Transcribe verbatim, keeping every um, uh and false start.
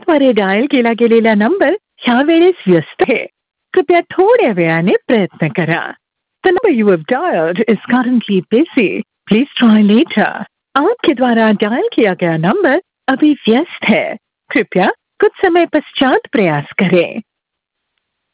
तुमच्याद्वारे dial केला गेलेला number ह्या वेळेस व्यस्त आहे. कृपया थोड्या वेळाने प्रयत्न करा. The number you have dialed is currently busy. Please try later. आपके द्वारा डायल किया गया नंबर अभी व्यस्त है. कृपया कुछ समय पश्चात प्रयास करें.